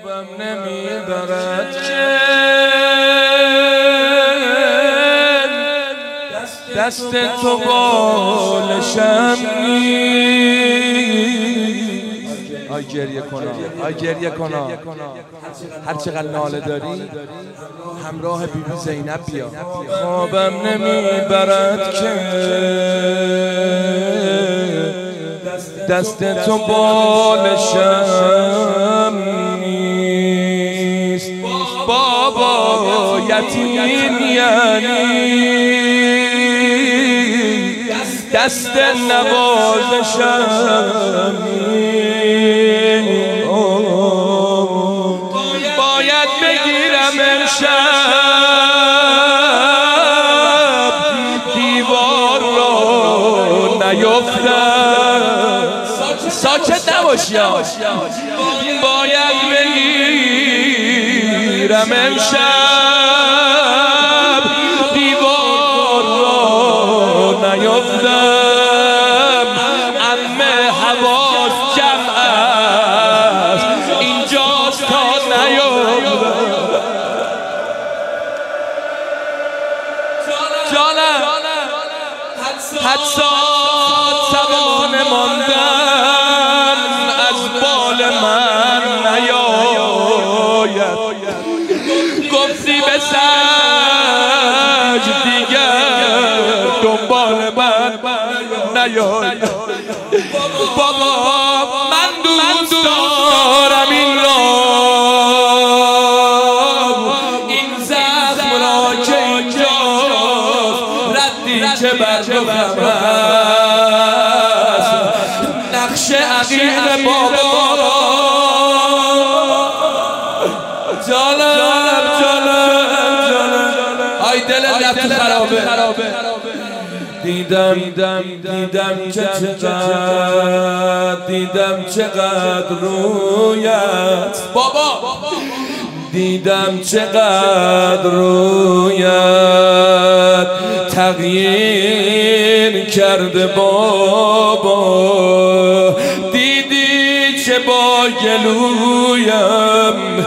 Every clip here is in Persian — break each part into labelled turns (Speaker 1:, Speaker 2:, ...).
Speaker 1: خوابم نمیبرد که دست تو بالشم نیست.
Speaker 2: آی گریه کنا، آی گریه کنا، هر چقدر ناله داری همراه بیبی زینب بیا.
Speaker 1: خوابم نمیبرد که دست تو بالشم نیست. بابا یتیم یعنی دست نوازشم نیست. باید بگیرم امشب دیوار رو نیفتم.
Speaker 2: ساکت نباشی.
Speaker 1: باید بگیرم امشب دیوار رو نیفتم. عمه حواس جمع است اینجاست تا نیفتم. جانم حدسات توان ماندن از بال من نیاید. گفتی به سج دیگر دنبال من نیاید. بابا من دوست دارم این را، این زخم را که اینجاست ردی که بر رخم هست. نقش عقیق بابا جانم آی دل لب تو خرابه. دیدم چقدر رویت بابا، دیدم چقدر رویت تغییر کرده بابا. دیدی چه با گلویم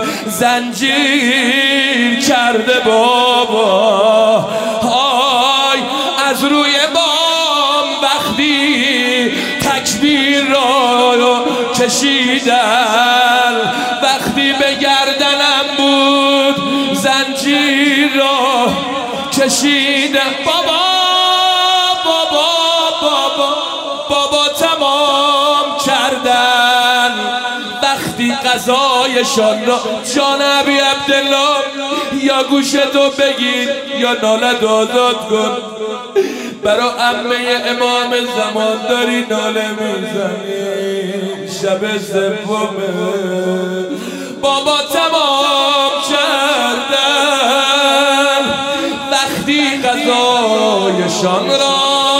Speaker 1: زنجیر کرده بابا. های از روی بام وقتی تکبیر را کشیدن، وقتی به گردنم بود زنجیر را کشیدن. بابا تمام کردن وقتی قضایشان را. جان ابی عبدالله یا گوشتو بگیر یا نالت آزاد کن. برا عمه امام زمان داری ناله میزنی، شب سومه. بابا تمام کردن وقتی قضایشان را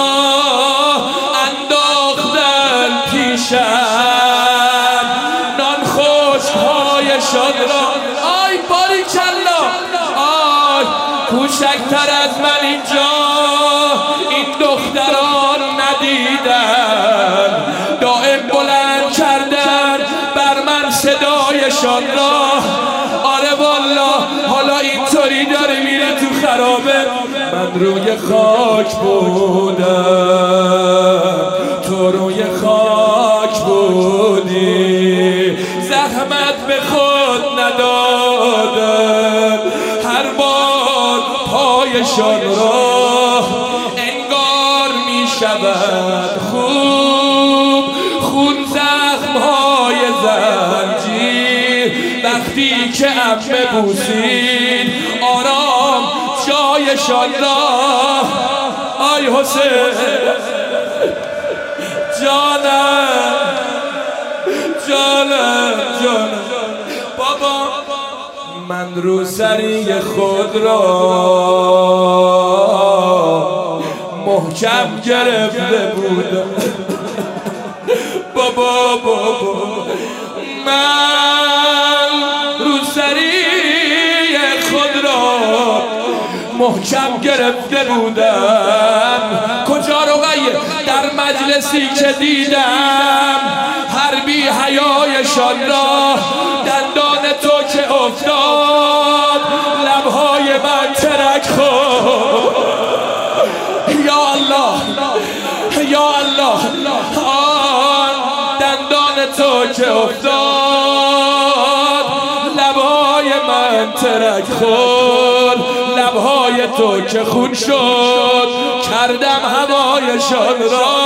Speaker 1: انداختن پیشم، نان خشک‌هایشان را. آی باریکلا، آی کوچکتر از من اینجا این دختران ندیدن. دائم بلند کردن بر من صدایشان را. آره والا حالا اینطوری داره میره تو خرابه. من روی خاک بودم، تو روی خاک بودی. زحمت به خود ندادن، هر بار پایشان را انگار می شود خوب خون زخمهای زنجیر. وقتی که عمه بوسید آرام جایشان را. آی حسین جانم بابا، من روسری خود را محکم گرفته بودم. بابا من روسری خود را محکم گرفته بودم. کجا رقیه؟ در مجلسی که دیدم هر بی حیایشان را دندان تو که افتاد لبای من ترک خورد، لبهای تو که خون شد کردم هوایشان را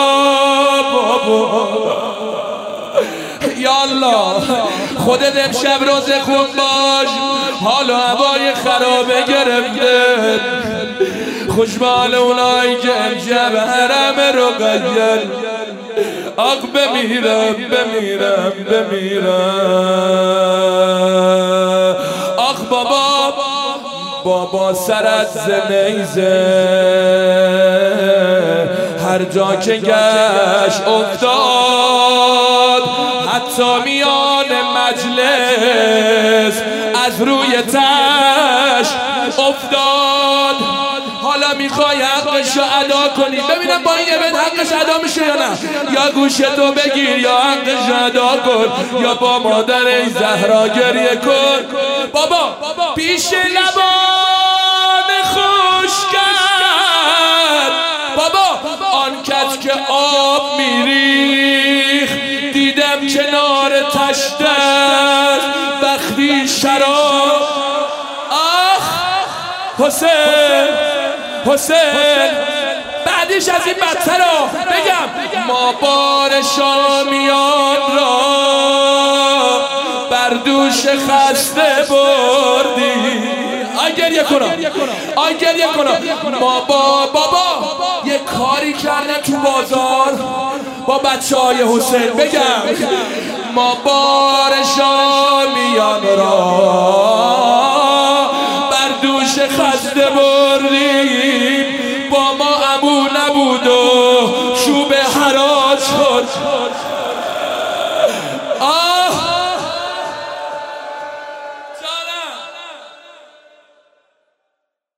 Speaker 1: بابا. یا الله خودت امشب روزه خون باش، حال و هوای خرابه گرفته، خوشبال اونایی که امشب حرم رقیه آق بمیرم آخ بابا سر از نیزه هر جا که گشت افتاد، حتی میان مجلس از روی تش افتاد. حالا میخوای حقشو ادا کنی، ببینم با این ایونت حقش ادا میشه یا نه، یا گوشتو بگیر یا حقش ادا کن، یا با مادر زهرا گریه کن. بابا پیش لبان خوش کرد بابا آن کس که آب میریخ، دیدم کنار تشت وقتی شراب. آخ حسین بعدش از این بدتر رو بگم، ما بار شامیان را بر دوش خسته بردی. گریه کنم ما بابا یه کاری کردن تو بازار با بچه های حسین، بگم ما بار شامیان را بر دوش خسته بردی.